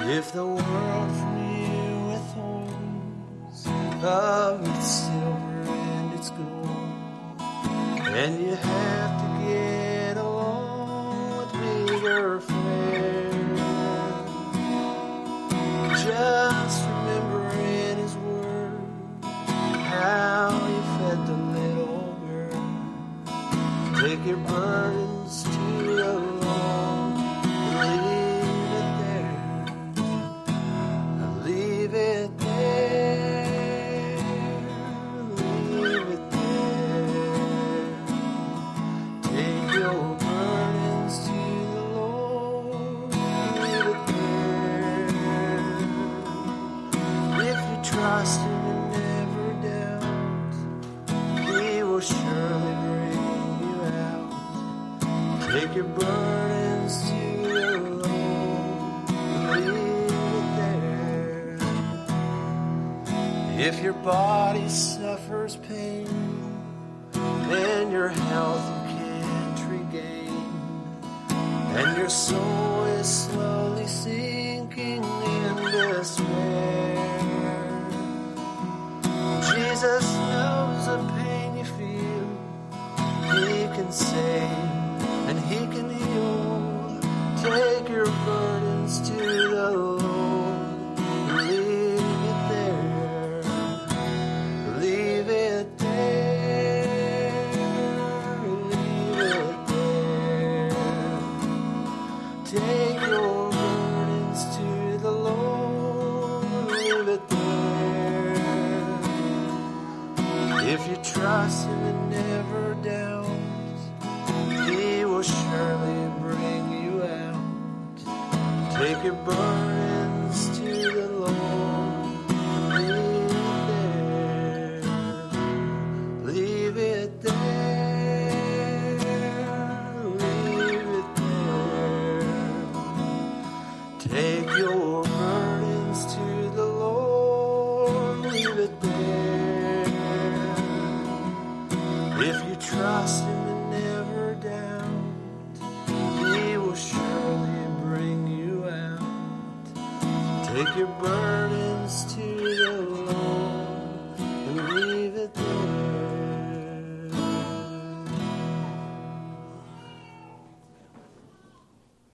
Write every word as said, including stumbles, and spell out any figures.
If the world from you withholds of its silver and its gold, and you have to get along with meager fare, just remember in His Word how He fed the little bird. Take your burdens to the Lord, leave it there, leave it there, leave it there. Take your burdens to the Lord, leave it there. If you trust Him and never doubt, He will surely bring you out. Take your burdens to the Lord, leave it there. If your body suffers pain and your health you can't regain, and your soul is slowly sinking in despair, Jesus knows the pain you feel. He can save and He can heal. Take your burdens to the Lord, leave it there, leave it there, leave it there. Take your burdens to the Lord, leave it there. If you trust Him and never doubt, He will surely bring you out. Take your burdens to the Lord, leave it there, leave it there, leave it there. Take your burdens to the Lord, leave it there. If you trust Him and never doubt, He will surely bring you out. Take your burdens to